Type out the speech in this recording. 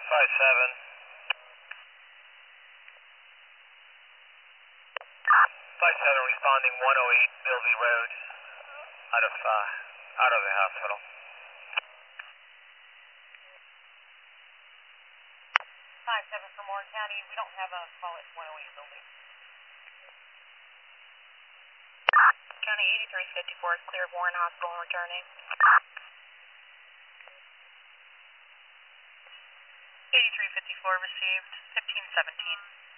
5-7. 5-7 responding 108 Billsy Road out of the hospital. 5-7 from Warren County. We don't have a call at 108 building. County 8354 is clear of Warren Hospital and returning. 8354 received. 1517.